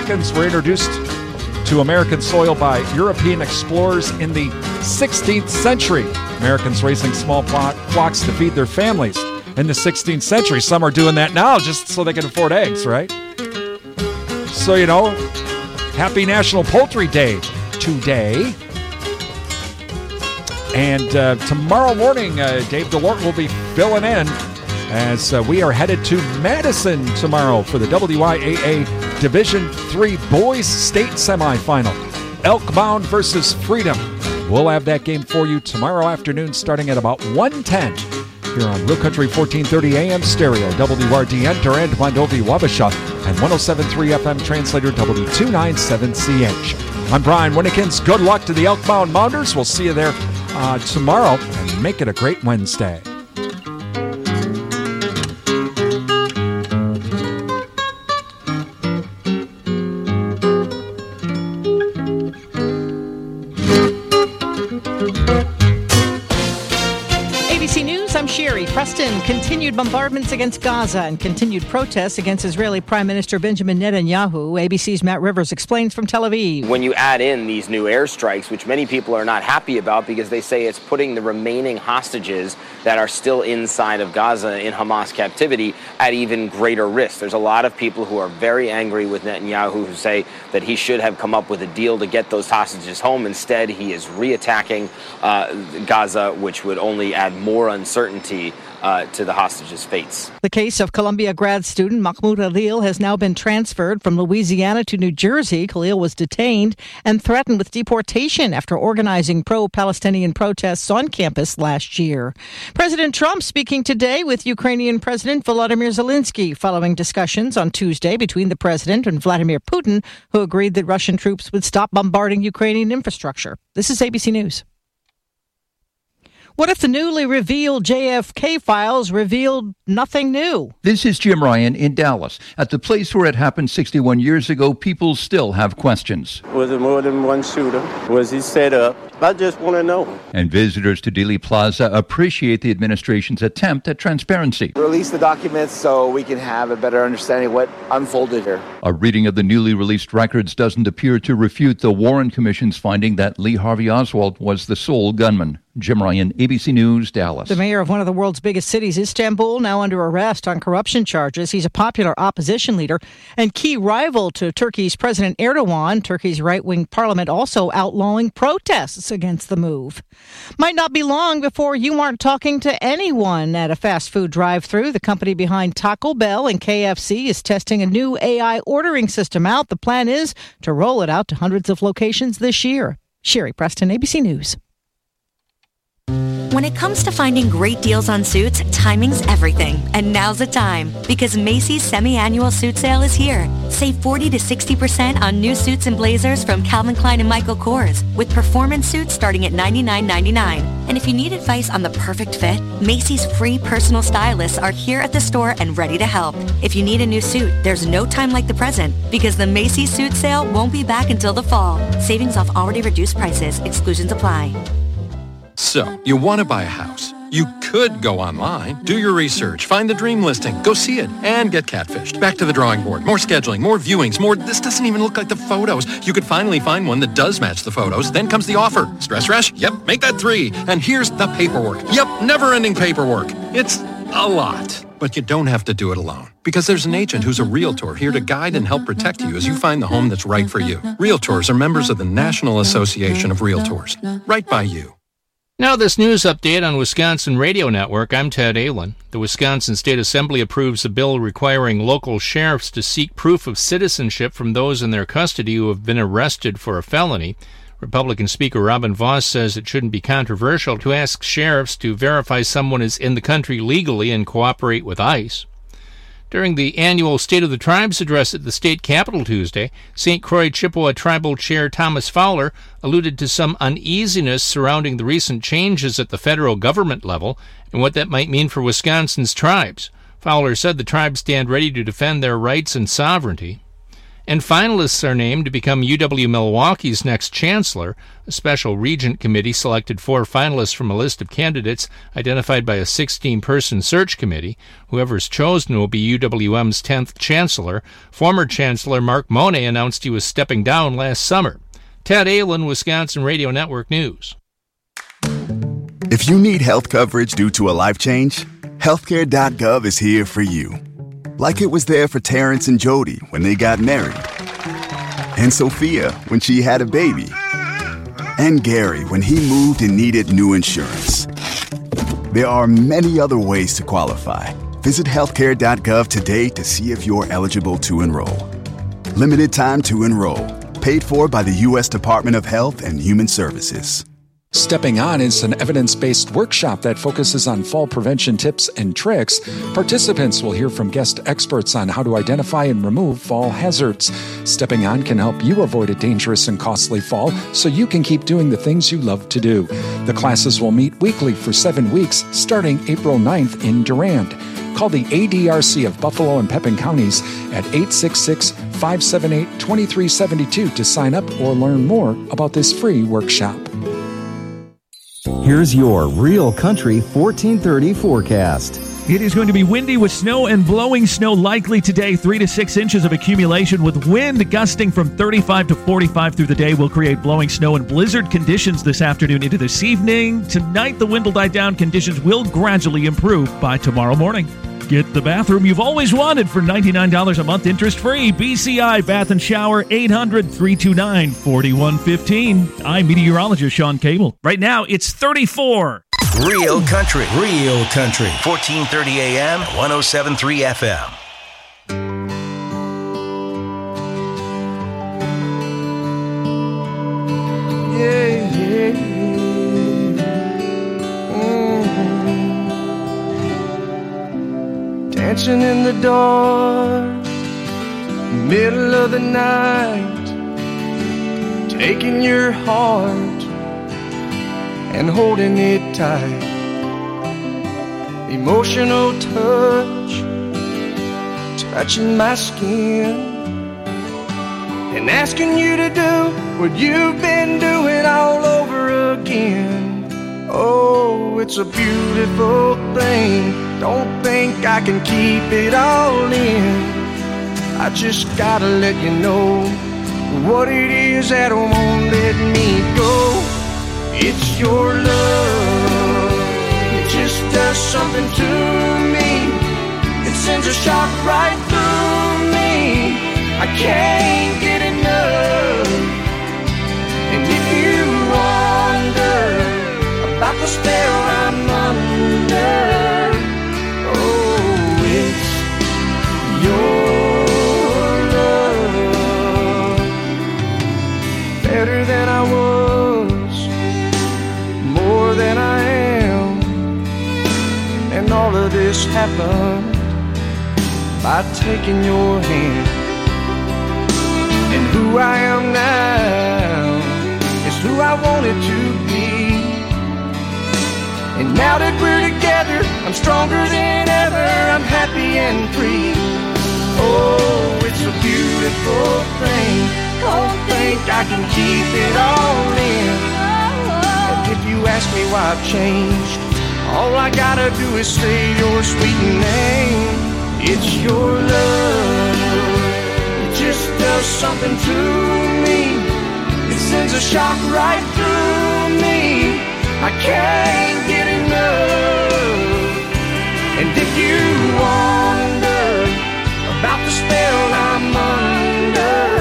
Americans were introduced to American soil by European explorers in the 16th century. Americans raising small flocks to feed their families in the 16th century. Some are doing that now just so they can afford eggs, right? So, happy National Poultry Day today. And tomorrow morning, Dave DeLorte will be filling in as we are headed to Madison tomorrow for the WIAA Division III Boys State Semifinal. Elkbound versus Freedom. We'll have that game for you tomorrow afternoon starting at about 1:10 here on Real Country 1430 AM stereo, WRDN, Durand, Mondovi, Wabasha, and 107.3 FM translator W297CH. I'm Brian Winnekins. Good luck to the Elkbound Mounders. We'll see you there tomorrow, and make it a great Wednesday. ABC News, I'm Sherry Preston. Continued bombardments against Gaza and continued protests against Israeli Prime Minister Benjamin Netanyahu. ABC's Matt Rivers explains from Tel Aviv. When you add in these new airstrikes, which many people are not happy about because they say it's putting the remaining hostages that are still inside of Gaza in Hamas captivity at even greater risk. There's a lot of people who are very angry with Netanyahu who say that he should have come up with a deal to get those hostages home. Instead, he is reattacking Gaza, which would only add more uncertainty to the hostages' fates. The case of Columbia grad student Mahmoud Khalil has now been transferred from Louisiana to New Jersey. Khalil was detained and threatened with deportation after organizing pro-Palestinian protests on campus last year. President Trump speaking today with Ukrainian President Volodymyr Zelensky following discussions on Tuesday between the president and Vladimir Putin, who agreed that Russian troops would stop bombarding Ukrainian infrastructure. This is ABC News. What if the newly revealed JFK files revealed nothing new? This is Jim Ryan in Dallas. At the place where it happened 61 years ago, people still have questions. Was it more than one shooter? Was he set up? I just want to know. And visitors to Dealey Plaza appreciate the administration's attempt at transparency. Release the documents so we can have a better understanding of what unfolded here. A reading of the newly released records doesn't appear to refute the Warren Commission's finding that Lee Harvey Oswald was the sole gunman. Jim Ryan, ABC News, Dallas. The mayor of one of the world's biggest cities, Istanbul, now under arrest on corruption charges. He's a popular opposition leader and key rival to Turkey's President Erdogan. Turkey's right-wing parliament also outlawing protests against the move. Might not be long before you aren't talking to anyone at a fast food drive-thru. The company behind Taco Bell and KFC is testing a new AI ordering system out. The plan is to roll it out to hundreds of locations this year. Sherry Preston, ABC News. When it comes to finding great deals on suits, timing's everything. And now's the time, because Macy's semi-annual suit sale is here. Save 40 to 60% on new suits and blazers from Calvin Klein and Michael Kors, with performance suits starting at $99.99. And if you need advice on the perfect fit, Macy's free personal stylists are here at the store and ready to help. If you need a new suit, there's no time like the present, because the Macy's suit sale won't be back until the fall. Savings off already reduced prices. Exclusions apply. So, you want to buy a house. You could go online, do your research, find the dream listing, go see it, and get catfished. Back to the drawing board. More scheduling, more viewings, more, this doesn't even look like the photos. You could finally find one that does match the photos. Then comes the offer. Stress rush? Yep, make that 3. And here's the paperwork. Yep, never-ending paperwork. It's a lot. But you don't have to do it alone, because there's an agent who's a realtor here to guide and help protect you as you find the home that's right for you. Realtors are members of the National Association of Realtors. Right by you. Now this news update on Wisconsin Radio Network. I'm Ted Allen. The Wisconsin State Assembly approves a bill requiring local sheriffs to seek proof of citizenship from those in their custody who have been arrested for a felony. Republican Speaker Robin Vos says it shouldn't be controversial to ask sheriffs to verify someone is in the country legally and cooperate with ICE. During the annual State of the Tribes address at the state capitol Tuesday, St. Croix Chippewa Tribal Chair Thomas Fowler alluded to some uneasiness surrounding the recent changes at the federal government level and what that might mean for Wisconsin's tribes. Fowler said the tribes stand ready to defend their rights and sovereignty. And finalists are named to become UW-Milwaukee's next chancellor. A special regent committee selected 4 finalists from a list of candidates identified by a 16-person search committee. Whoever's chosen will be UWM's 10th chancellor. Former Chancellor Mark Monet announced he was stepping down last summer. Ted Ahlin, Wisconsin Radio Network News. If you need health coverage due to a life change, healthcare.gov is here for you. Like it was there for Terrence and Jody when they got married, and Sophia when she had a baby, and Gary when he moved and needed new insurance. There are many other ways to qualify. Visit healthcare.gov today to see if you're eligible to enroll. Limited time to enroll. Paid for by the U.S. Department of Health and Human Services. Stepping On is an evidence-based workshop that focuses on fall prevention tips and tricks. Participants will hear from guest experts on how to identify and remove fall hazards. Stepping On can help you avoid a dangerous and costly fall so you can keep doing the things you love to do. The classes will meet weekly for 7 weeks, starting April 9th in Durand. Call the ADRC of Buffalo and Pepin counties at 866-578-2372 to sign up or learn more about this free workshop. Here's your Real Country 1430 forecast. It is going to be windy with snow and blowing snow likely today. 3 to 6 inches of accumulation with wind gusting from 35 to 45 through the day will create blowing snow and blizzard conditions this afternoon into this evening. Tonight, the wind will die down. Conditions will gradually improve by tomorrow morning. Get the bathroom you've always wanted for $99 a month, interest-free. BCI Bath and Shower, 800-329-4115. I'm meteorologist Sean Cable. Right now, it's 34. Real Country. 1430 AM, 107.3 FM. Dancing in the dark, middle of the night, taking your heart and holding it tight. Emotional touch, touching my skin, and asking you to do what you've been doing all over again. Oh, it's a beautiful thing. Don't think I can keep it all in. I just gotta let you know what it is that won't let me go. It's your love. It just does something to me. It sends a shock right through me. I can't get enough. And if you wonder about the spell I'm under, better than I was, more than I am, and all of this happened by taking your hand. And who I am now is who I wanted to be. And now that we're together, I'm stronger than ever, I'm happy and free. Oh, it's a beautiful thing. Don't think I can keep it all in. And if you ask me why I've changed, all I gotta do is say your sweet name. It's your love. It just does something to me. It sends a shock right through me. I can't get enough. And if you wonder about the spell I'm under,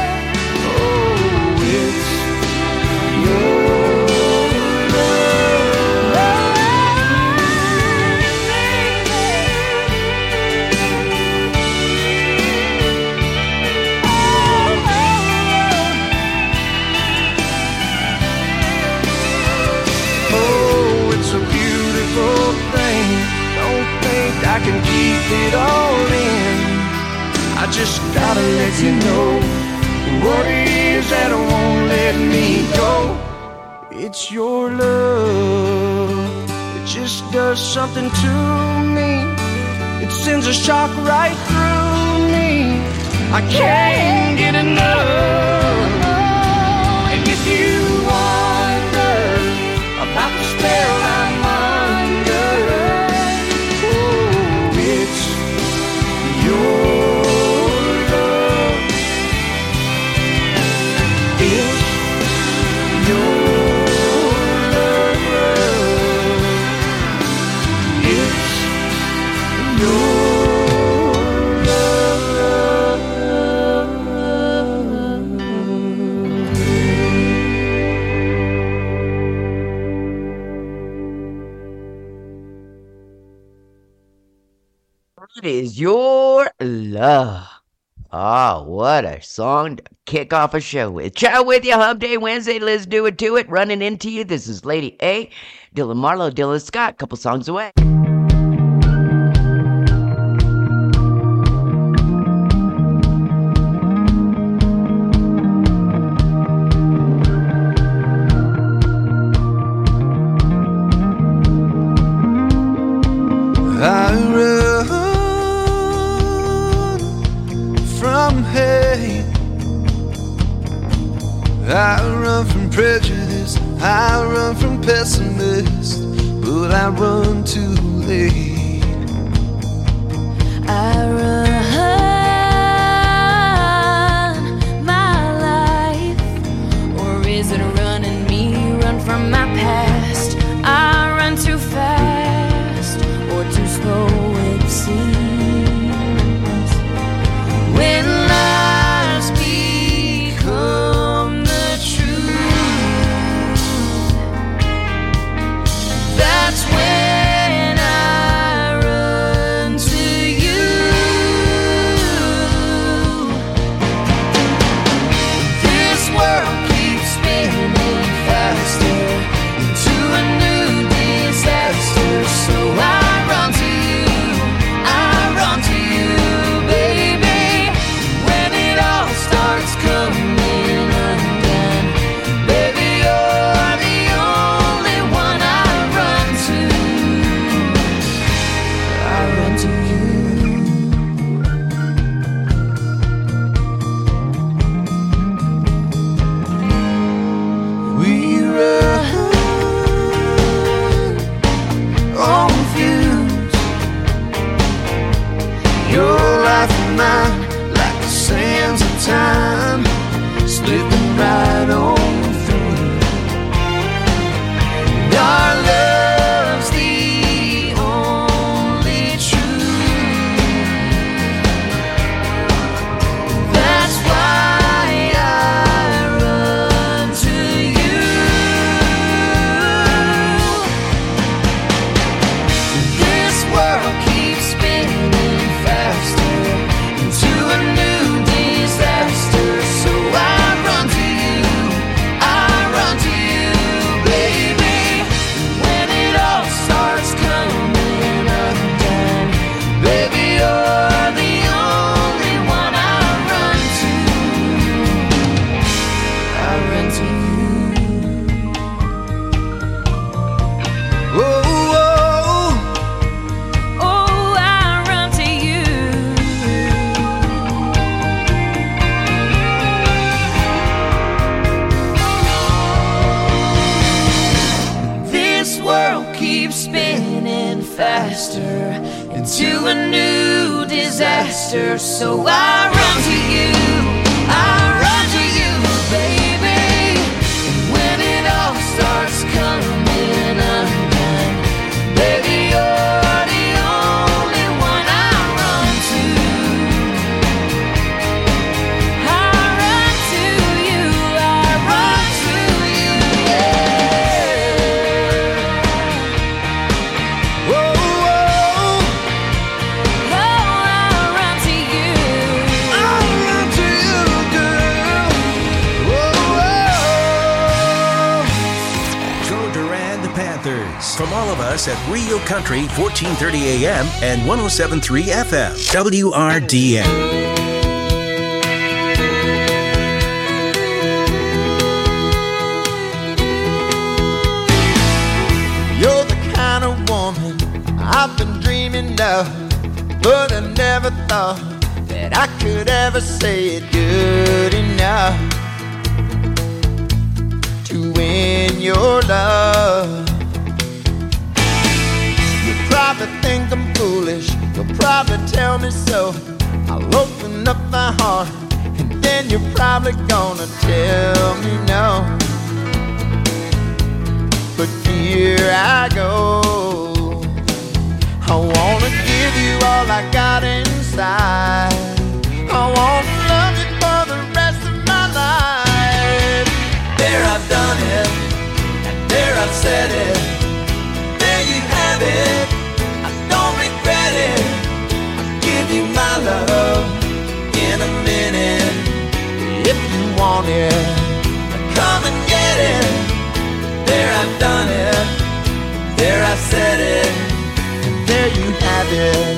I can keep it all in. I just gotta let you know what it is that won't let me go. It's your love. It just does something to me. It sends a shock right through me. I can't get enough. And if you wonder about the spell I'm under, oh, it's your love. It's your love. It's your It is your love. Oh, what a song to kick off a show with. Ciao with you, Hump Day Wednesday. Let's do it to it. Running into you. This is Lady A, Dylan Marlowe, Dylan Scott. Couple songs away. I run from hate, I run from prejudice, I run from pessimists, but I run too late. I run my life, or is it running me? Run from my past. I run too fast, or too slow it seems. When lies become the truth, that's when I run to you. This world keeps spinning faster into a new disaster, so I run to you, I run to you, baby. When it all starts coming undone, baby, you're the only one I run to. I run to you. We run on views, your life and mine, like the sands of time, slipping right on through. And our love's the only truth. That's why I run to you. This world keeps spinning faster into a new disaster, so I run to you, I run to you, baby. When it all starts coming undone, baby, you're the only one I run to. I run to you. Oh, Oh, I run to you. this world keeps spinning faster into a new disaster, so I run to you, I run to you, baby. When it all starts coming undone, baby, you're the only one I run to. I run to you. I run to you. Oh, Oh, I run to you. I run to you, girl. Go Duran the Panthers. From all of us at Rio Country, 1430 AM and 107.3 FM. WRDN. You're the kind of woman I've been dreaming of, but I never thought that I could ever say it good enough to win your love. You probably think I'm foolish, you'll probably tell me so. I'll open up my heart, and then you're probably gonna tell me no. But here I go, I wanna give you all I got inside. I wanna love you for the rest of my life. There I've done it, and there I've said it. There you have it, I don't regret it. I'll give you my love in a minute. If you want it, come and get it. There I've done it, there I said it, and there you have it.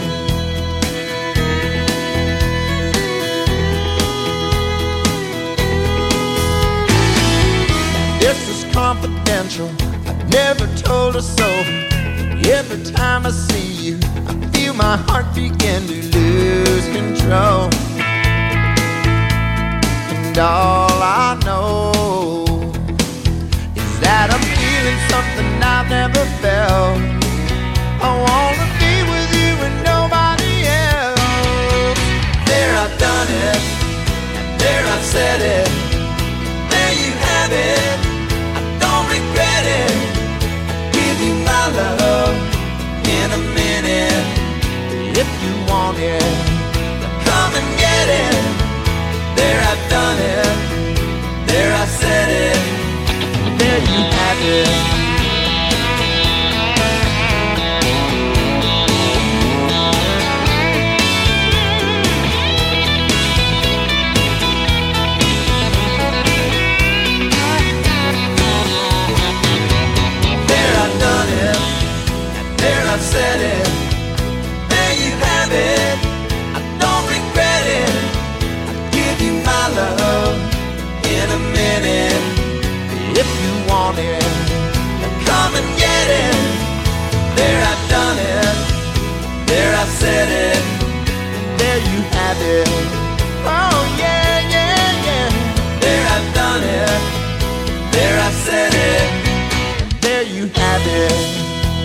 This is confidential, I've never told her so. Every time I see you, I feel my heart begin to lose control. And all I know is that I'm feeling something I've never felt. I wanna be with you and nobody else. There I've done it, and there I've said it. There you have it, I don't regret it. I'll give you my love in a minute. If you want it, come and get it. There I've done it, there I said it. There you have it. There I've done it, and there I've said it. There you have it, I don't regret it. I'll give you my love in a minute. If you want it, come and get it. There I've done it, there I've said it. There you have it. Oh yeah, yeah, yeah. There I've done it, there I've said it. There you have it.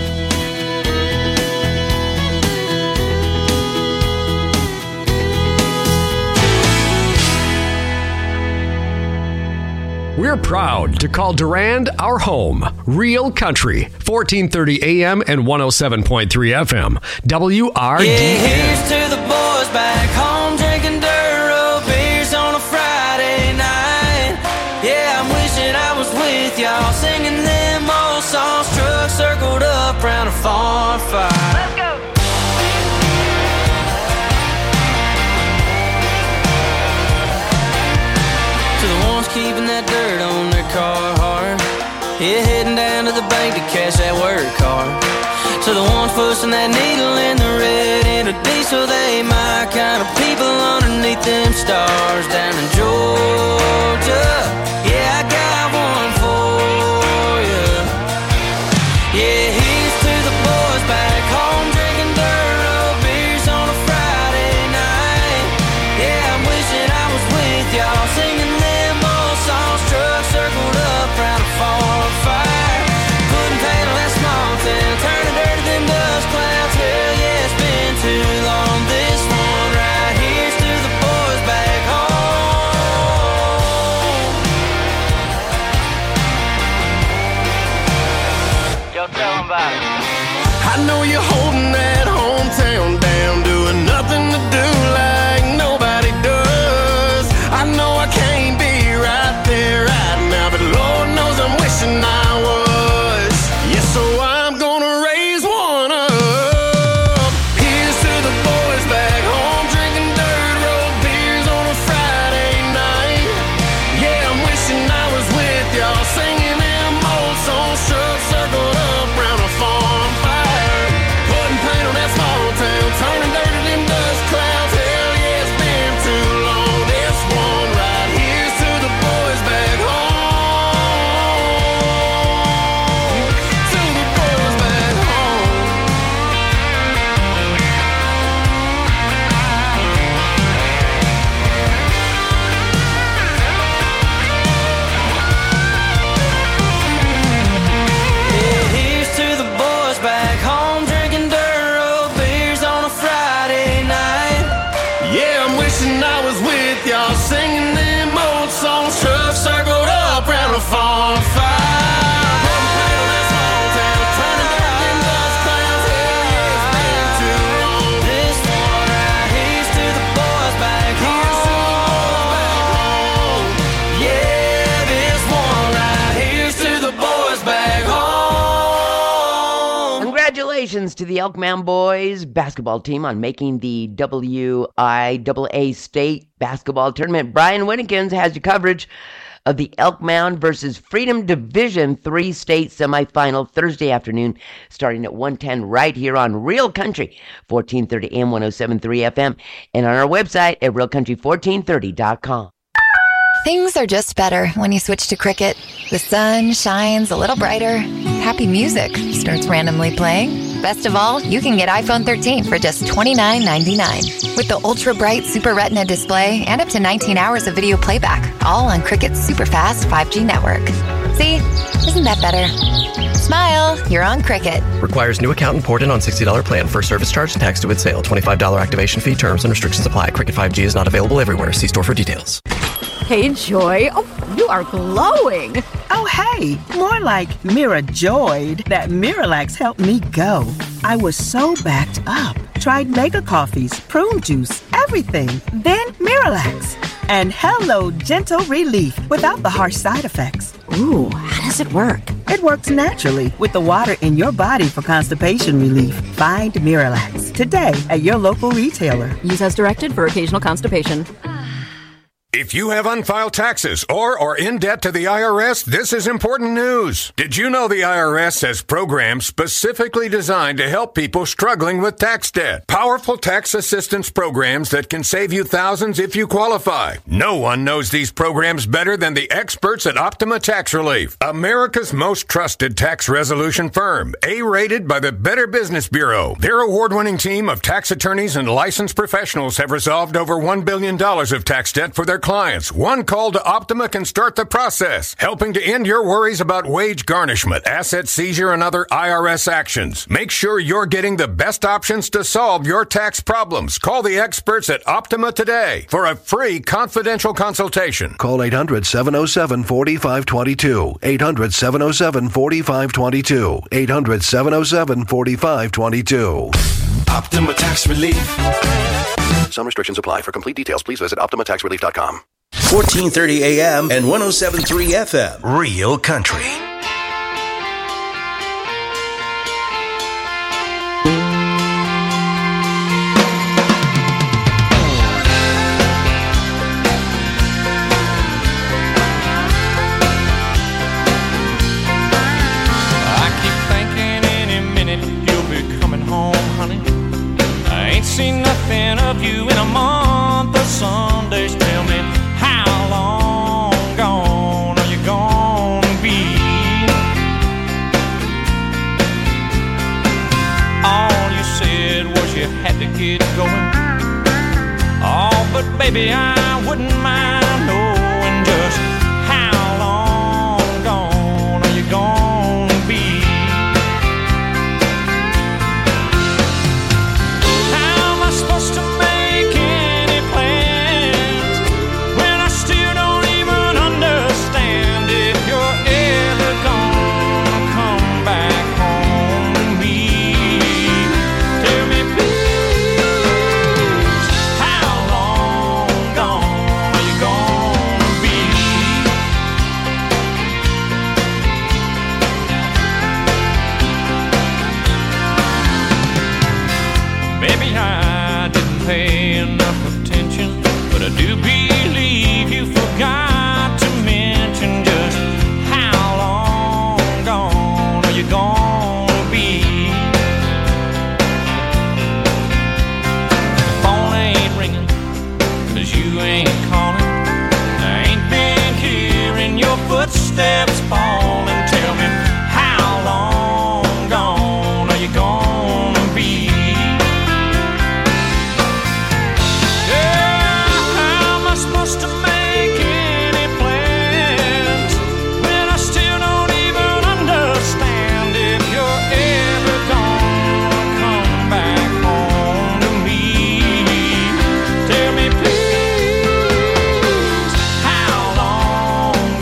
We're proud to call Durand our home. Real Country, 1430 AM and 107.3 FM. WRDN. Yeah, here's to the boys back home drinking Duro beers on a Friday night. Yeah, I'm wishing I was with y'all singing them old songs. Trucks circled up round a farm fire. Let's go. To the ones keeping that dirt on their Carhartt, yeah, heading down to the bank to cash that work car. To the ones pushing that needle in the red into diesel, they my kind of people underneath them stars down in Georgia. Yeah, I got one for you. Yeah, here's to the boys back home drinking Duro beers on a Friday night. Yeah, I'm wishing I was with y'all singing truck circled up round a farm fire. Putting paint on that small town, turning dirt to them dust clouds. Hell yeah, it's been too long. This one right here's to the boys back home. circled up round a farm fire. Congratulations to the Elk Mound boys basketball team on making the WIAA state basketball tournament. Brian Winnikins has your coverage of the Elk Mound versus Freedom Division 3 state semifinal Thursday afternoon, starting at 1:10 right here on Real Country 1430 AM 107.3 FM and on our website at realcountry1430.com. Things are just better when you switch to Cricket. The sun shines a little brighter. Happy music starts randomly playing. Best of all, you can get iPhone 13 for just $29.99 with the ultra bright Super Retina display and up to 19 hours of video playback, all on Cricket's super fast 5G network. See, isn't that better? Smile, you're on Cricket. Requires new account and port in on $60 plan. First service charge and tax due with sale. $25 activation fee. Terms and restrictions apply. Cricket 5G is not available everywhere. See store for details. Hey, Joy. Oh, you are glowing. Oh, hey. More like Mira joyed that Miralax helped me go. I was so backed up. Tried mega coffees, prune juice, everything. Then Miralax. And hello, gentle relief without the harsh side effects. Ooh, how does it work? It works naturally with the water in your body for constipation relief. Find Miralax today at your local retailer. Use as directed for occasional constipation. If you have unfiled taxes or are in debt to the IRS, this is important news. Did you know the IRS has programs specifically designed to help people struggling with tax debt? Powerful tax assistance programs that can save you thousands if you qualify. No one knows these programs better than the experts at Optima Tax Relief, America's most trusted tax resolution firm, A-rated by the Better Business Bureau. Their award-winning team of tax attorneys and licensed professionals have resolved over $1 billion of tax debt for their clients. One call to Optima can start the process, helping to end your worries about wage garnishment, asset seizure, and other IRS actions. Make sure you're getting the best options to solve your tax problems. Call the experts at Optima today for a free confidential consultation. Call 800-707-4522. 800-707-4522. 800-707-4522. Optima Tax Relief. Some restrictions apply. For complete details, please visit OptimaTaxRelief.com. 1430 AM and 107.3 FM. Real Country. I keep thinking any minute you'll be coming home, honey. I ain't seen nothing of you in a month of Sundays. Tell me, how long gone are you gonna be? All you said was you had to get going. Oh, but baby, I wouldn't mind knowing just how long gone are you gonna be? How am I supposed to make any plans when I still don't even understand if you're ever gonna come back home to me? Tell me please, how long gone are you gonna be? Maybe I didn't pay enough attention, but I do believe you forgot to mention just how long gone are you gonna be? The phone ain't ringing, 'cause you ain't calling. I ain't been hearing your footsteps falling. Tell me, how long gone are you gonna be? How am I supposed to make any plans when I still don't even understand if you're ever gonna come back home to me? Tell me please, how long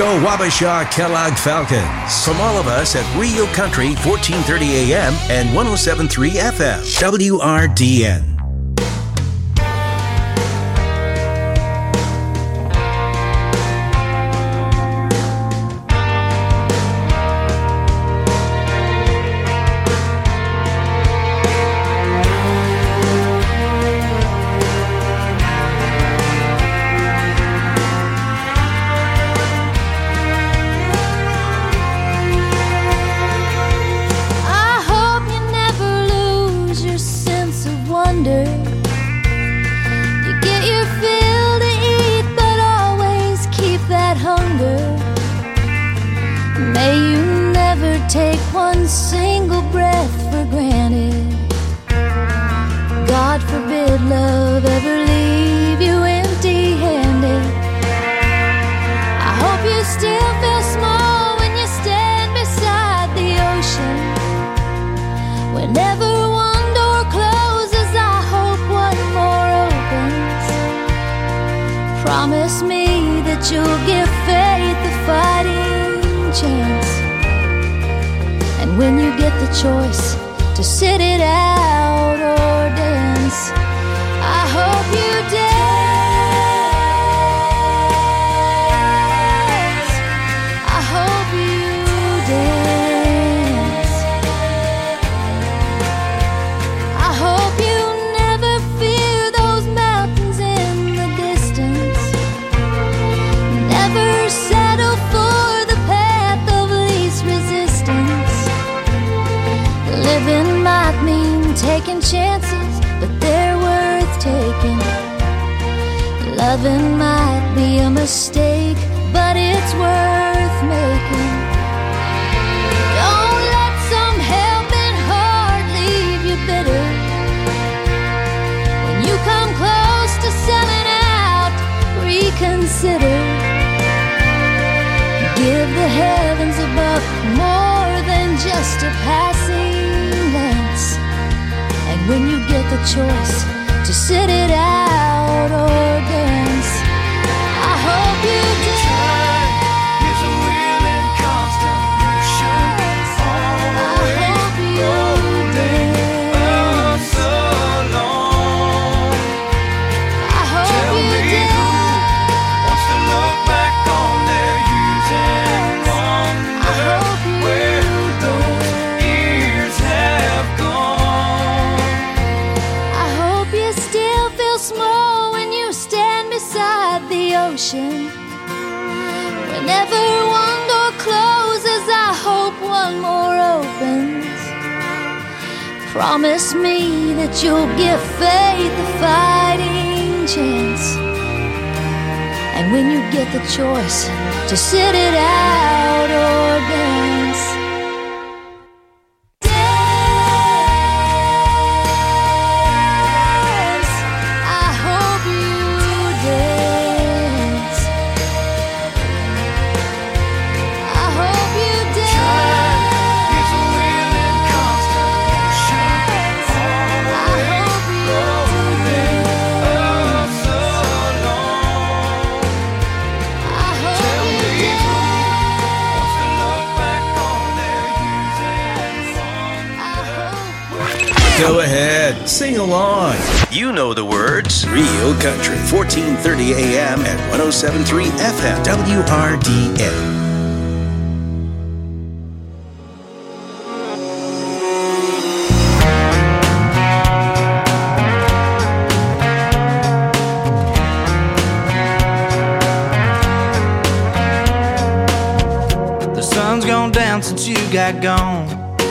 Go Wabasha Kellogg Falcons. From all of us at Rio Country, 1430 AM and 107.3 FM. WRDN. Loving might be a mistake, but it's worth making. Don't let some helping heart leave you bitter. When you come close to selling out, reconsider. Give the heavens above more than just a passing glance. And when you get the choice to sit it out or dance, I hope you dance. Is a will and constitution. I hope you dance. So long. I hope you dance. Wants to look back on their years and wonder where those years have gone. I hope you still feel small when you stand beside the ocean. Whenever one door closes, I hope one more opens. Promise me that you'll give faith a fighting chance. And when you get the choice to sit it out or dance, I hope you dance. I hope you dance. It's a will and constitution. I hope you dance. So long. I hope you dance. Wants to look back on their years and wonder. Go ahead, sing along. You know the words. Rio Country, 1430 AM and 107.3 FM. WRDN. The sun's gone down since you got gone.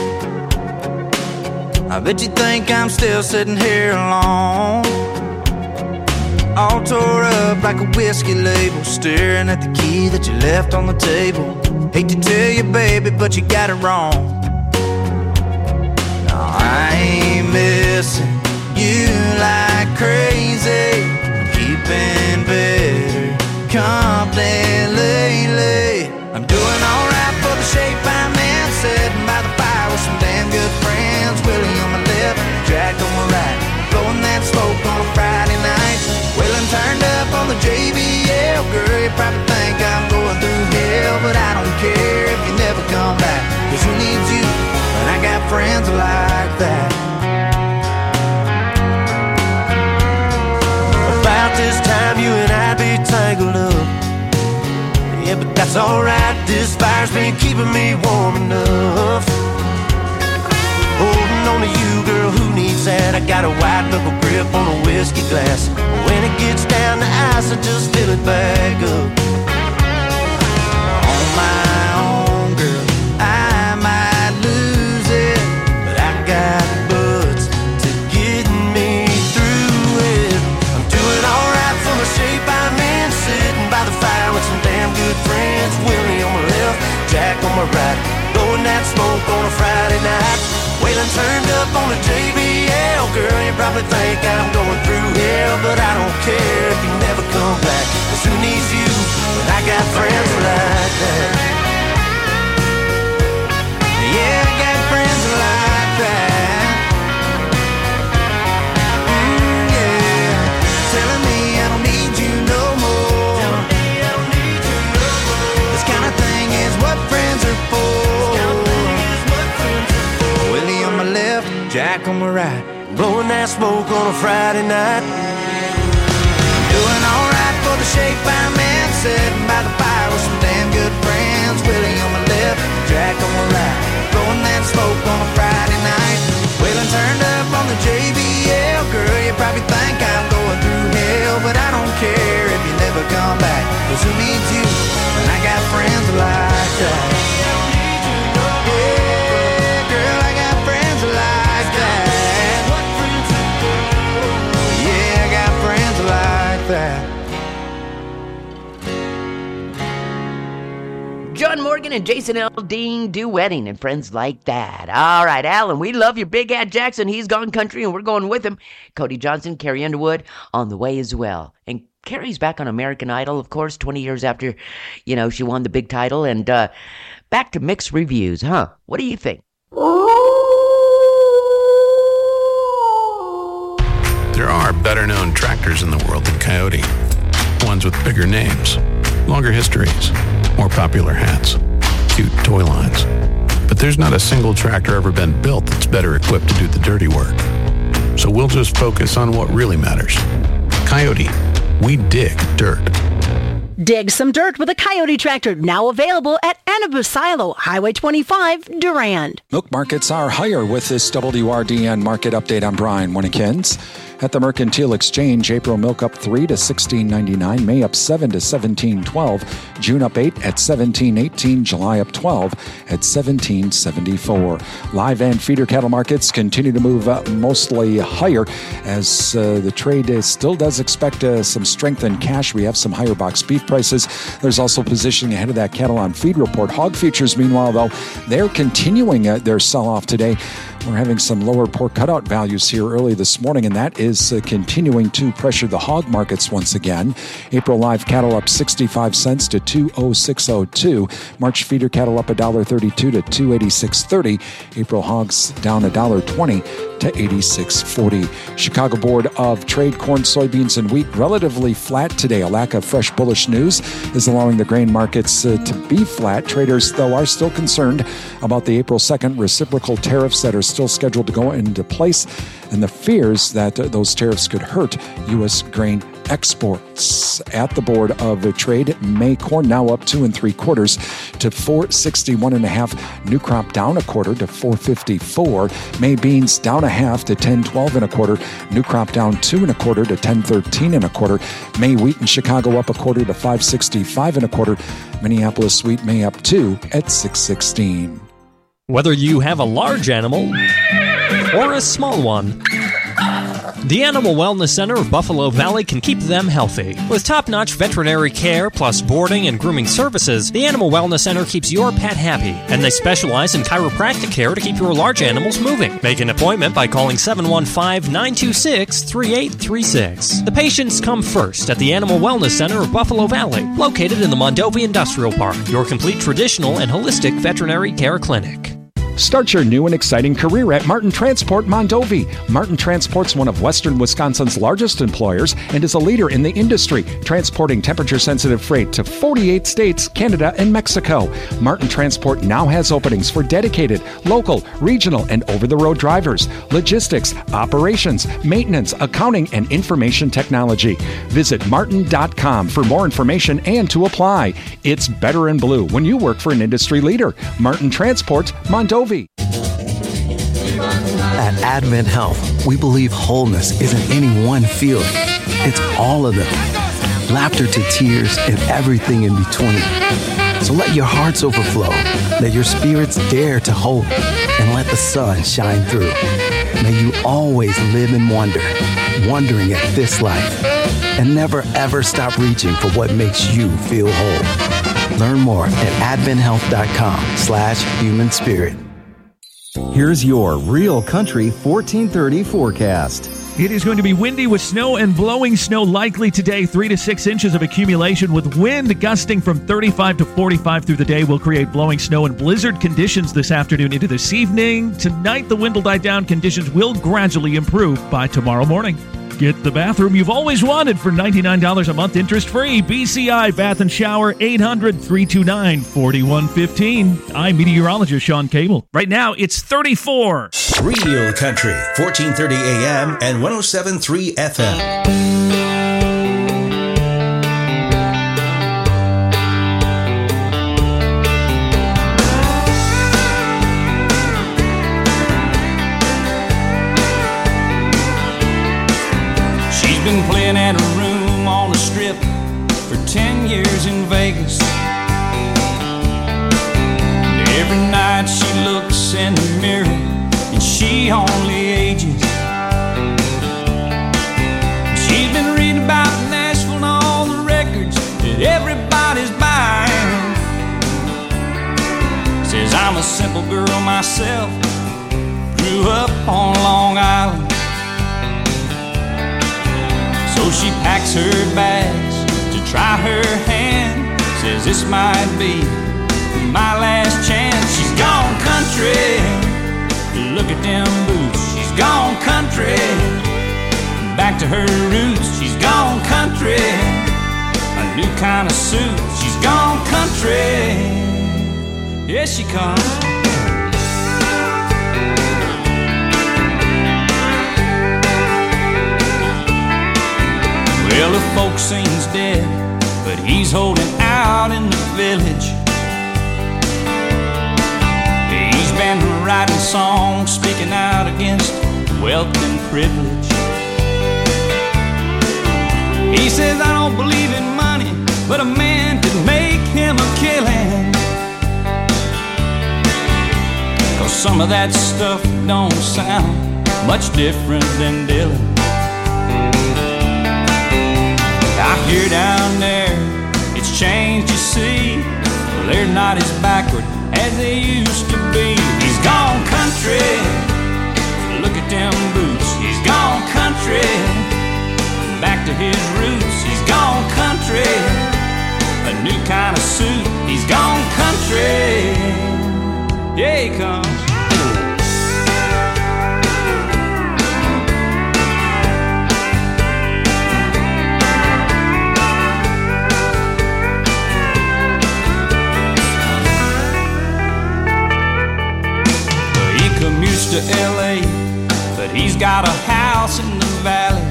I bet you think I'm still sitting here alone, all tore up like a whiskey label, staring at the key that you left on the table. Hate to tell you, baby, but you got it wrong. No, I ain't missing you like crazy. I'm keeping better company lately. I'm doing alright for the shape I'm in, sitting by the fire with some damn good friends. Willie on my left, Jack on my right, blowing that smoke on a Friday night. Wailing turned up on the JBL, girl, you probably think I'm going through hell. It's alright, this fire's been keeping me warm enough. Holding on to you, girl, who needs that? I got a white knuckle grip on a whiskey glass. When it gets down to ice, I just fill it back up. On my own, girl, I might lose it, but I got butts to get me through it. I'm doing alright from the shape I'm in, sitting by the fire with some damn good friends. Willie on my left, Jack on my right, blowing that smoke on a Friday night. Waylon turned up on the JBL. Girl, you probably think I'm going through hell, but I don't care if you never come back. 'Cause who needs you when I got friends like that? Yeah, I got friends like that. Yeah, telling me I don't need you no more. This kind of thing is what friends are for. Willie on my left, Jack on my right, blowing that smoke on a Friday night. Doing alright for the shape I'm in, sitting by the fire with some damn good friends. Willie on my left, Jack on my right, blowing that smoke on a Friday night. Waylon turned up on the JBL. Girl, you probably think I'm going through hell, but I don't care if you never come back. 'Cause who needs you when I got friends like that? John Morgan and Jason Aldean duetting and Friends Like That. All right, Alan, we love your Big Hat Jackson. He's gone country and we're going with him. Cody Johnson, Carrie Underwood on the way as well. And Carrie's back on American Idol, of course, 20 years after, she won the big title. And back to mixed reviews, huh? What do you think? There are better-known tractors in the world than Coyote. Ones with bigger names, longer histories, more popular hats, cute toy lines. But there's not a single tractor ever been built that's better equipped to do the dirty work. So we'll just focus on what really matters. Coyote, we dig dirt. Dig some dirt with a Coyote tractor, now available at Anabasilo, Highway 25, Durand. Milk markets are higher with this WRDN market update. I'm Brian Winnekins. At the Mercantile Exchange, April milk up 3 to $16.99, May up 7 to $17.12, June up 8 at $17.18, July up 12 at $17.74. Live and feeder cattle markets continue to move mostly higher as the trade still does expect some strength in cash. We have some higher box beef prices. There's also positioning ahead of that cattle on feed report. Hog futures, meanwhile, though, they're continuing their sell-off today. We're having some lower pork cutout values here early this morning, and that is continuing to pressure the hog markets once again. April live cattle up 65 cents to $206.02. March feeder cattle up $1.32 to $286.30. April hogs down $1.20 to $86.40. Chicago Board of Trade corn, soybeans, and wheat relatively flat today. A lack of fresh bullish news is allowing the grain markets to be flat. Traders, though, are still concerned about the April 2nd reciprocal tariffs that are still scheduled to go into place and the fears that those tariffs could hurt U.S. grain exports. At the Board of Trade, May corn now up 2 3/4 to $461.5. New crop down 1/4 to $454. May beans down 1/2 to $10.12 1/4. New crop down 2 1/4 to $10.13 1/4. May wheat in Chicago up 1/4 to $565 1/4. Minneapolis wheat May up 2 at $616. Whether you have a large animal or a small one, the Animal Wellness Center of Buffalo Valley can keep them healthy. With top-notch veterinary care plus boarding and grooming services, the Animal Wellness Center keeps your pet happy, and they specialize in chiropractic care to keep your large animals moving. Make an appointment by calling 715-926-3836. The patients come first at the Animal Wellness Center of Buffalo Valley, located in the Mondovi Industrial Park, your complete traditional and holistic veterinary care clinic. Start your new and exciting career at Martin Transport Mondovi. Martin Transport's one of western Wisconsin's largest employers and is a leader in the industry, transporting temperature-sensitive freight to 48 states, Canada, and Mexico. Martin Transport now has openings for dedicated, local, regional, and over-the-road drivers, logistics, operations, maintenance, accounting, and information technology. Visit martin.com for more information and to apply. It's better in blue when you work for an industry leader. Martin Transport Mondovi. At Advent Health, we believe wholeness isn't any one feeling. It's all of them. Laughter to tears and everything in between. So let your hearts overflow. Let your spirits dare to hope. And let the sun shine through. May you always live in wonder, wondering at this life. And never ever stop reaching for what makes you feel whole. Learn more at adventhealth.com/human spirit. Here's your Real Country 1430 forecast. It is going to be windy with snow and blowing snow likely today. 3 to 6 inches of accumulation with wind gusting from 35 to 45 through the day will create blowing snow and blizzard conditions this afternoon into this evening. Tonight, the wind will die down. Conditions will gradually improve by tomorrow morning. Get the bathroom you've always wanted for $99 a month interest-free. BCI Bath and Shower, 800-329-4115. I'm meteorologist Sean Cable. Right now, it's 34. Real Country, 1430 AM and 107.3 FM. Been playing at a room on the strip for 10 years in Vegas. Every night she looks in the mirror and she only ages. She's been reading about Nashville and all the records that everybody's buying. Says I'm a simple girl myself, grew up on Long Island. So she packs her bags to try her hand. Says this might be my last chance. She's gone country, look at them boots. She's gone country, back to her roots. She's gone country, a new kind of suit. She's gone country, here she comes. Well, the folk scene's dead, but he's holding out in the village. He's been writing songs, speaking out against wealth and privilege. He says, I don't believe in money, but a man could make him a killing. 'Cause some of that stuff don't sound much different than Dylan. I hear down there, it's changed, you see. Well, they're not as backward as they used to be. He's gone country, look at them boots. He's gone country, back to his roots. He's gone country, a new kind of suit. He's gone country, yeah he comes. Commutes to LA, but he's got a house in the valley.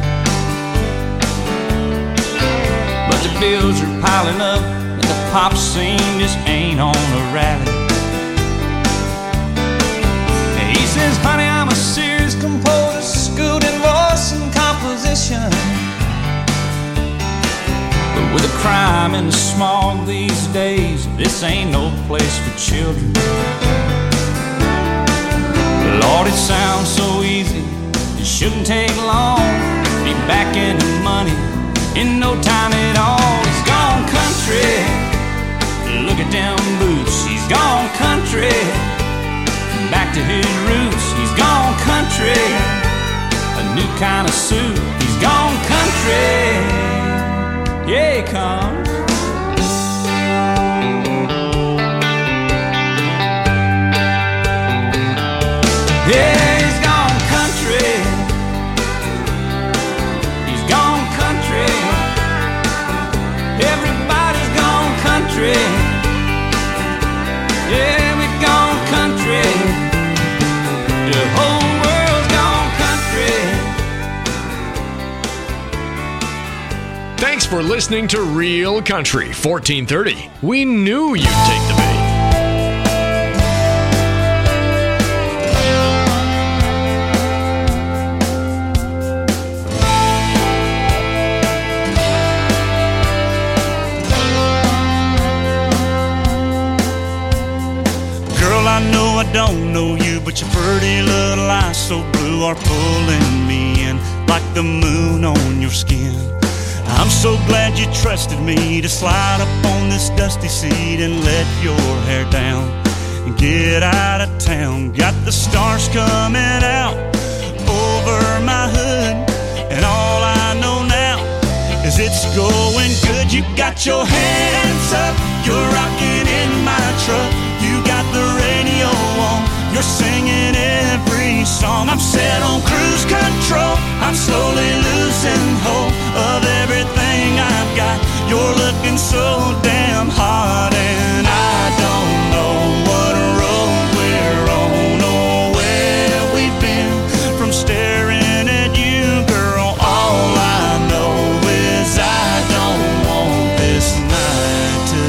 But the bills are piling up and the pop scene just ain't on the rally. And he says, honey, I'm a serious composer, schooled in voice and composition. But with the crime and the smog these days, this ain't no place for children. Lord, it sounds so easy, it shouldn't take long. Be back in the money in no time at all. He's gone country, look at them boots. He's gone country, back to his roots. He's gone country, a new kind of suit. He's gone country, yeah he comes. You're listening to Real Country 1430. We knew you'd take the bait. I know I don't know you, but your pretty little eyes so blue are pulling me in like the moon on your skin. I'm so glad you trusted me to slide up on this dusty seat and let your hair down and get out of town. Got the stars coming out over my hood, and all I know now is it's going good. You got your hands up, you're rocking in my truck. You got the radio on, you're singing every song. I'm set on cruise control, I'm slowly losing hope of everything I've got. You're looking so damn hot, and I don't know what road we're on or where we've been. From staring at you, girl, all I know is I don't want this night to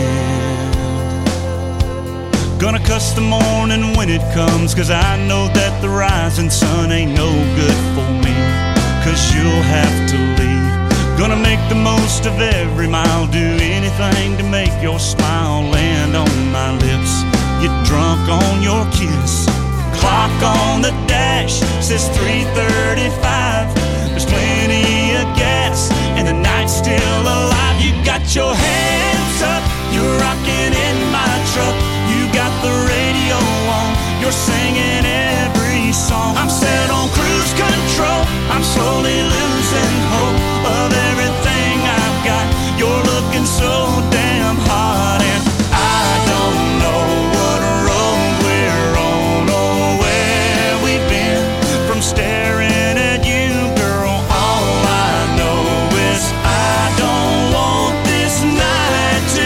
end. Gonna cuss the morning when it comes, 'cause I know that the rising sun ain't no good for me, 'cause you'll have to leave. Gonna make the most of every mile, do anything to make your smile land on my lips. Get drunk on your kiss. The clock on the dash says 3:35. There's plenty of gas and the night's still alive. You got your hands up, you're rocking in my truck. You got the radio on, you're singing every song. I'm set on cruise control, I'm slowly losing hope of everything I've got. You're looking so damn hot, and I don't know what road we're on or where we've been. From staring at you, girl, all I know is I don't want this night to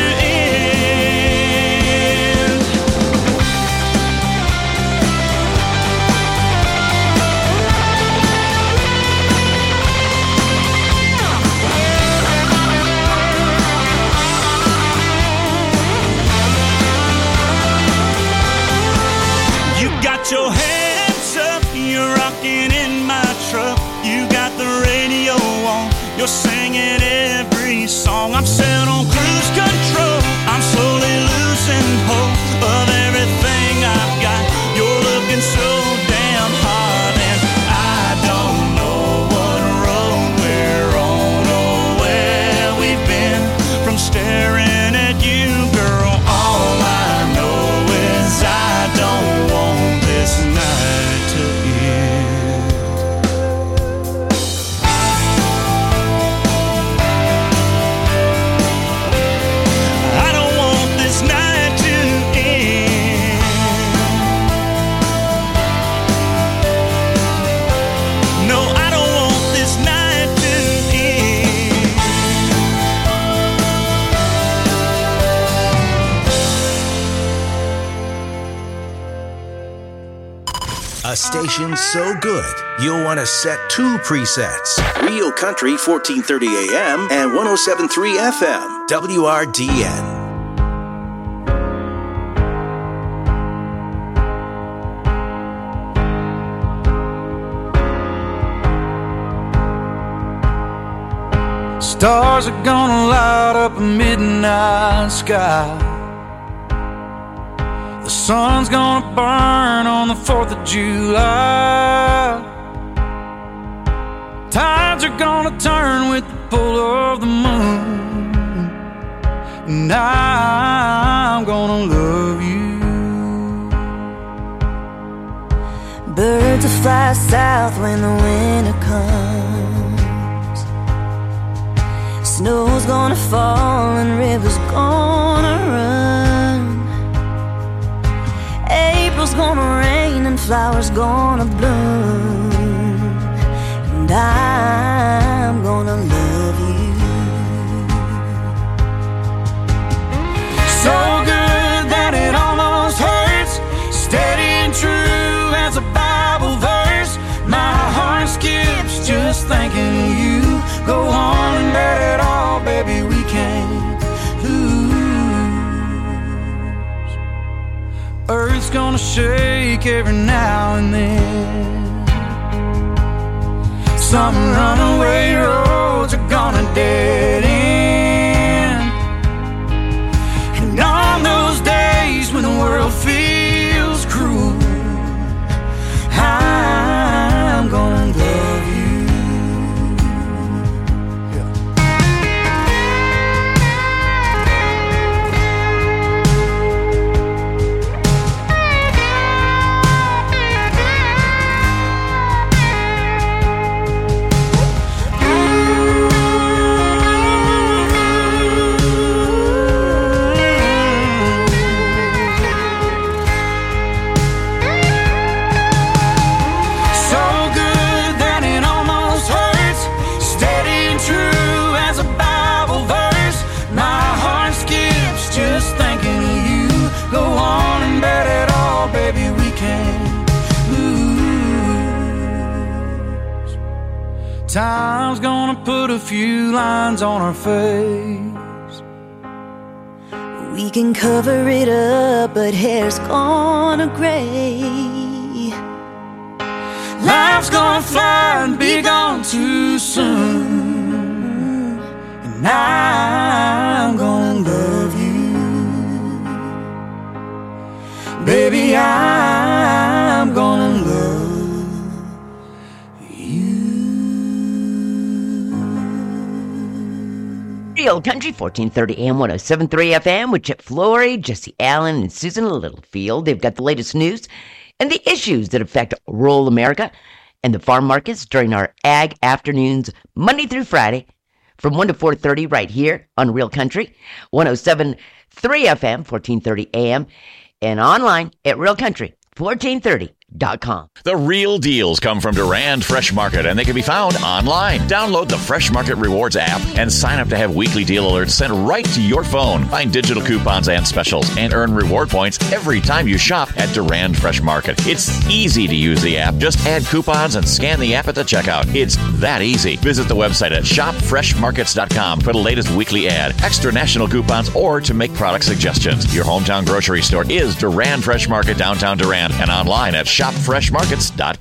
end. You got your hands up, you're rocking in my truck. You got the radio on, you're singing every song. I'm set on cruise control, I'm slowly losing hope of everything I've got. You're looking so damn hot, and I don't know what road we're on or where we've been. From staring at you, girl, all I know is I don't want this night to end. I don't want this night to end. No, I don't want this night to end. A station so good, you'll want to set two presets. Real Country 1430 AM and 107.3 FM. WRDN. Stars are gonna light up a midnight sky. The sun's gonna burn on the 4th of July. Tides are gonna turn with the pull of the moon, and I'm gonna love you. Birds will fly south when the winter comes. Snow's gonna fall and rivers gonna run. April's gonna rain and flowers gonna bloom, and I'm gonna love you. So good that it almost hurts, steady and true as a Bible verse. My heart skips just thinking of you. Go on and let it all gonna shake every now and then. Some runaway roads are gonna dead end. And on those days when the world feels cruel, I'm gonna love you. Time's gonna put a few lines on our face. We can cover it up, but hair's gonna gray. Life's gonna fly and be gone too soon. And I'm gonna love you. Baby, I'm gonna love you. Real Country, 1430 AM, 107.3 FM with Chip Flory, Jesse Allen, and Susan Littlefield. They've got the latest news and the issues that affect rural America and the farm markets during our Ag Afternoons, Monday through Friday, from 1 to 4:30 right here on Real Country, 107.3 FM, 1430 AM, and online at realcountry1430.com. The real deals come from Durand Fresh Market, and they can be found online. Download the Fresh Market Rewards app and sign up to have weekly deal alerts sent right to your phone. Find digital coupons and specials and earn reward points every time you shop at Durand Fresh Market. It's easy to use the app. Just add coupons and scan the app at the checkout. It's that easy. Visit the website at shopfreshmarkets.com for the latest weekly ad, extra national coupons, or to make product suggestions. Your hometown grocery store is Durand Fresh Market, downtown Durand, and online at shopfreshmarkets.com.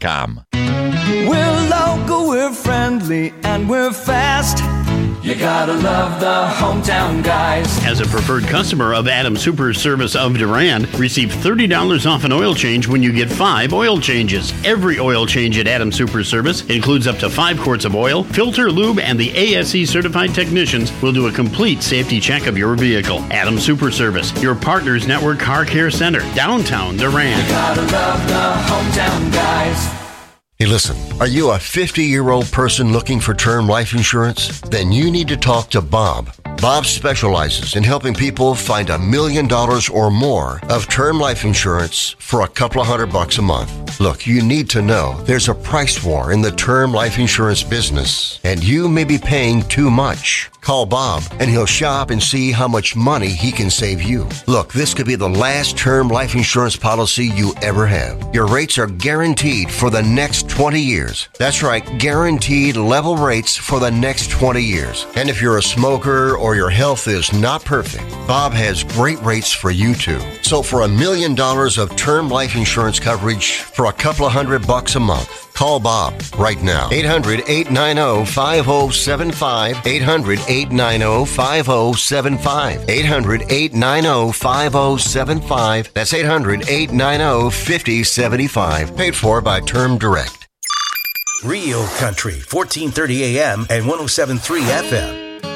We're local, we're friendly, and we're fast. You gotta love the hometown guys. As a preferred customer of Adam Super Service of Durand, receive $30 off an oil change when you get 5 oil changes. Every oil change at Adam Super Service includes up to 5 quarts of oil, filter, lube, and the ASE certified technicians will do a complete safety check of your vehicle. Adam Super Service, your Partners Network Car Care Center, downtown Durand. You gotta love the hometown guys. Hey, listen, are you a 50-year-old person looking for term life insurance? Then you need to talk to Bob. Bob specializes in helping people find $1 million or more of term life insurance for a couple of $100 a month. Look, you need to know there's a price war in the term life insurance business, and you may be paying too much. Call Bob, and he'll shop and see how much money he can save you. Look, this could be the last term life insurance policy you ever have. Your rates are guaranteed for the next 20 years. That's right, guaranteed level rates for the next 20 years. And if you're a smoker or your health is not perfect, Bob has great rates for you too. So for $1 million of term life insurance coverage for a couple of $100 a month, call Bob right now. 800-890-5075. 800-890-5075. 800-890-5075. That's 800-890-5075. Paid for by Term Direct. Real Country, 1430 AM and 107.3 FM.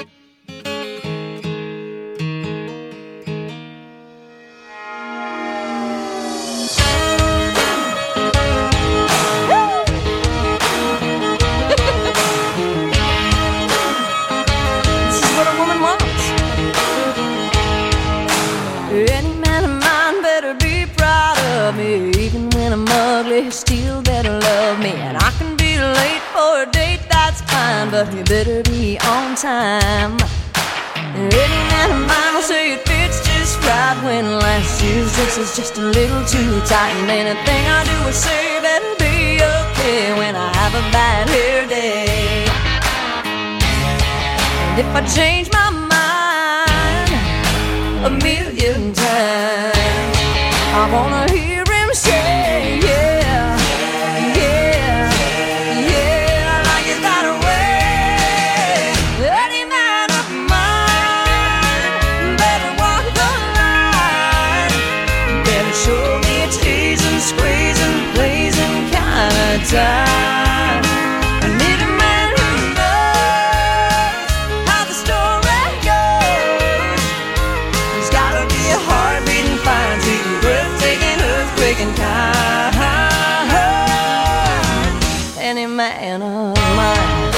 Still better love me, and I can be late for a date, that's fine, but you better be on time. Any man of mine will say it fits just right when last year's dress is just a little too tight, and anything I do or say better be okay when I have a bad hair day. And if I change my mind 1,000,000 times, I wanna hear him time. I need a man who knows how the story goes. There's gotta be a heartbeating, fine, sweet, breathtaking, earthquaking kind. Any man of mine.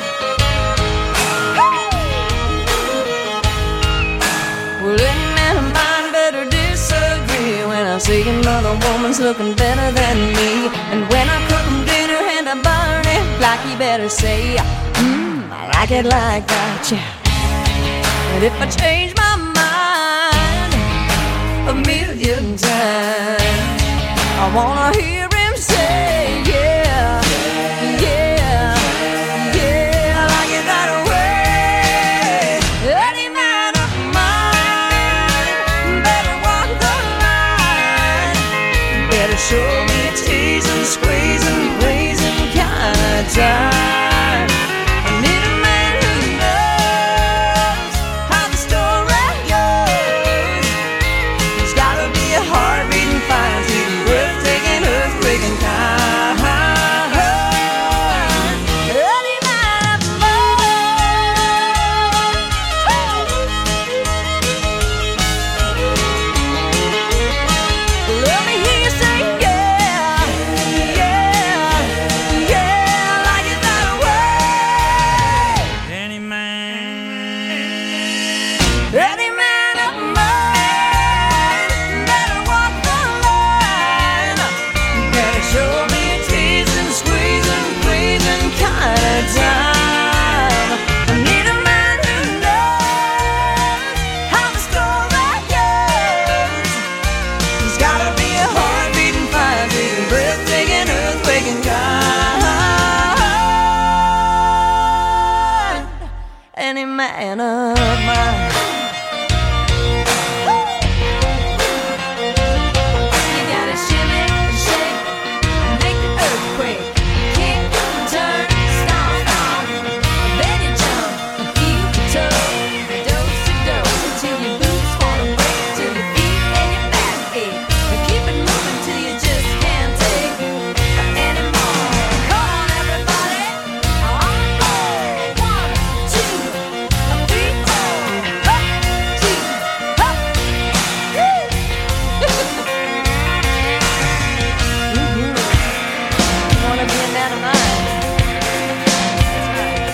Well, any man of mine better disagree when I see another woman's looking better than me. And when I cook him dinner and I burn it, like he better say, I like it like that, yeah. And if I change my mind a million times, I wanna hear him say, yeah, yeah, yeah, I like it that way. Any man of mine better walk the line, better show me a teasing, squeezing, blazing kind of time. I need a man who knows how the story goes. There's gotta be a heartbeating, fine, sweet, breathtaking, earthquaking kind. Any man of mine. Let me hear you say yeah, yeah, yeah, I like it that way. Any man of mine better walk the line, better show me a teasing, squeezing, pleasing kind of time. I need a man who knows how the story goes. There's gotta be a heartbeating, fire beating, breathtaking, earthquaking kind. Any man of mine. You gotta shimmy, shake, make the earthquake, kick, turn, stomp, then you jump, feel the toe, dose to dose, until your boots wanna break, till your feet and your back ache, and keep it moving till you just can't take anymore. Come on, everybody, on the floor. 1, 2, 3, 4, up, 2, up. Woo! You wanna be a man of mine? That's right.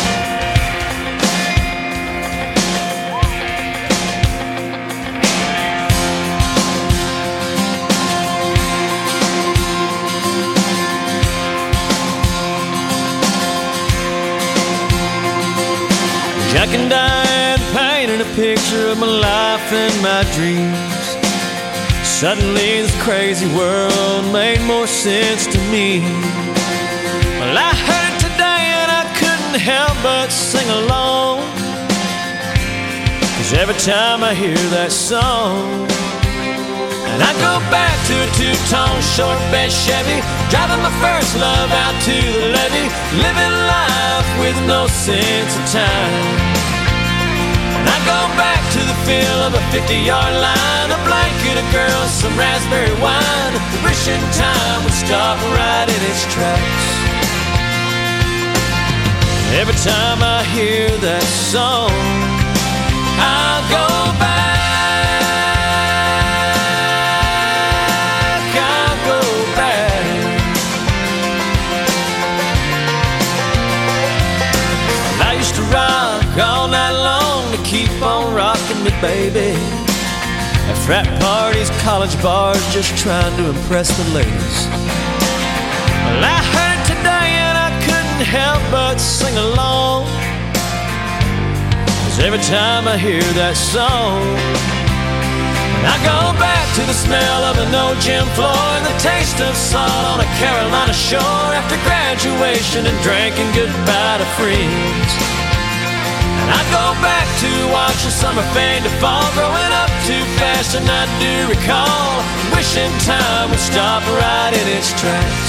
Jack and Diane painted a picture of my life and my dreams. Suddenly this crazy world made more sense to me. Well, I heard it today and I couldn't help but sing along, 'cause every time I hear that song, and I go back to a two-tone short bed Chevy, driving my first love out to the levee, living life with no sense of time. And I go back to the feel of a 50-yard line, a blanket, a girl, some raspberry wine, wishing time would stop right in its tracks. Every time I hear that song, I'll go back. All night long to keep on rocking me, baby. At frat parties, college bars, just trying to impress the ladies. Well, I heard it today and I couldn't help but sing along, 'cause every time I hear that song, I go back to the smell of an old gym floor and the taste of salt on a Carolina shore after graduation and drinking goodbye to friends. And I go back to watching summer fade to fall, growing up too fast and I do recall, wishing time would stop right in its tracks.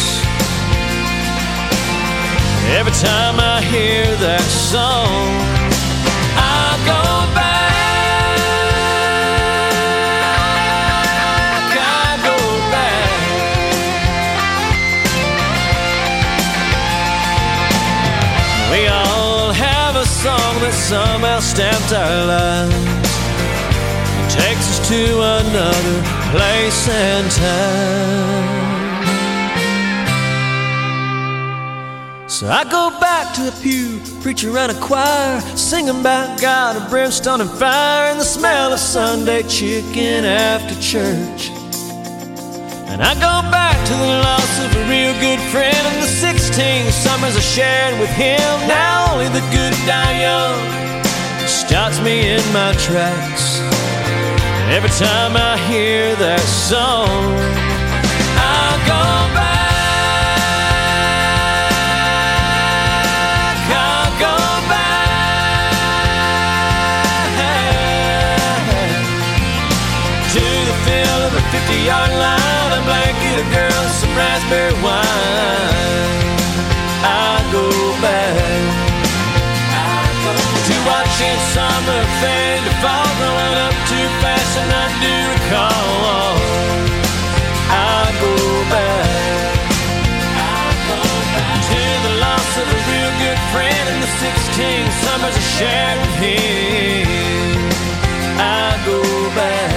Every time I hear that song, I'll go back. I'll go back. that somehow stamped our lives. It takes us to another place and time. So I go back to the pew, preacher and a choir, singing about God and brimstone and fire, and the smell of Sunday chicken after church. And I go back to the loss of a real good friend, and the 16 summers I shared with him. Now only the good die young stops me in my tracks. Every time I hear that song, I go back. The 50-yard line, a blanket of girls, some raspberry wine. I go back to watching summer fade to fall, growing up too fast and I do recall. I go back to the loss of a real good friend and the 16 summers I shared with him. I go back.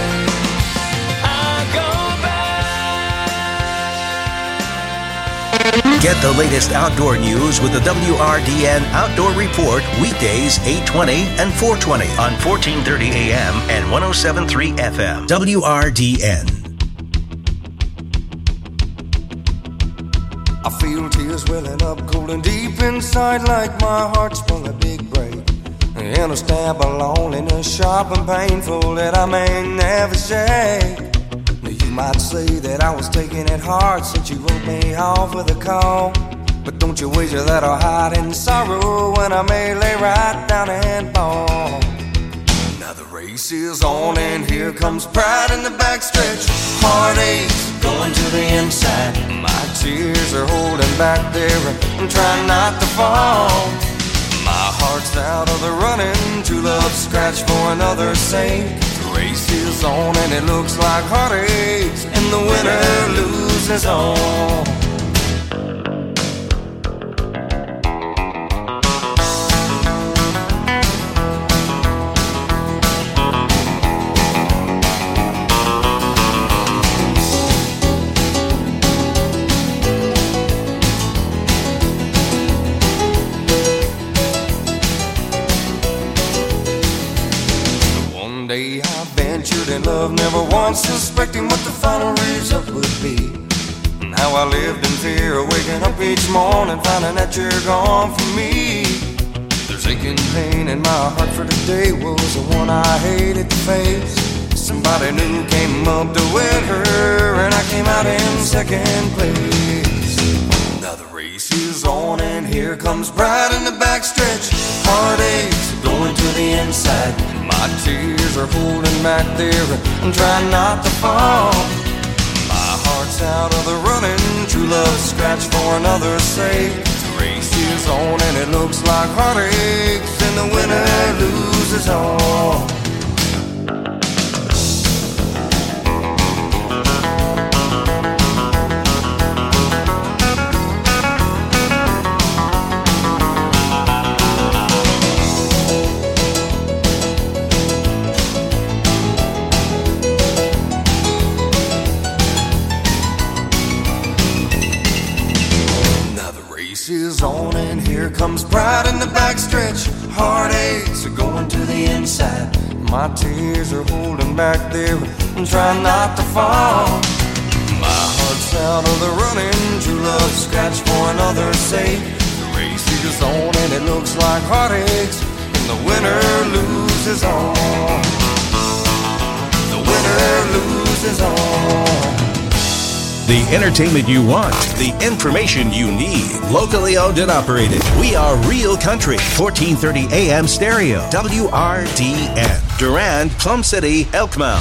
Get the latest outdoor news with the WRDN Outdoor Report weekdays 8:20 and 4:20 on 1430 AM and 107.3 FM. WRDN. I feel tears welling up cold and deep inside, like my heart sprung a big break. And a stab of loneliness sharp and painful that I may never shake. You might say that I was taking it hard since you wrote me off with a call, but don't you wager that I'll hide in sorrow when I may lay right down and fall. Now the race is on and here comes pride in the backstretch. Heartaches going to the inside. My tears are holding back there. I'm trying not to fall. My heart's out of the running. True love scratch for another's sake. The race is on and it looks like heartaches, and the winner loses all. Love, never once suspecting what the final result would be. And how I lived in fear, waking up each morning, finding that you're gone from me. There's aching pain in my heart for today was the one I hated to face. Somebody new came up to win her, and I came out in second place. Now the race is on, and here comes pride in the backstretch. Heartaches going to the inside. My tears are holding back there. I'm trying not to fall. My heart's out of the running. True love scratch for another's sake. The race is on and it looks like heartaches, and the winner loses all. Is on and here comes pride in the backstretch. Heartaches are going to the inside. My tears are holding back there. I'm trying not to fall. My heart's out of the running. True love scratch for another's sake. The race is on and it looks like heartaches, and the winner loses all. The winner loses all. The entertainment you want, the information you need. Locally owned and operated. We are Real Country, 1430 AM stereo. WRDN. Durand, Plum City, Elkmount.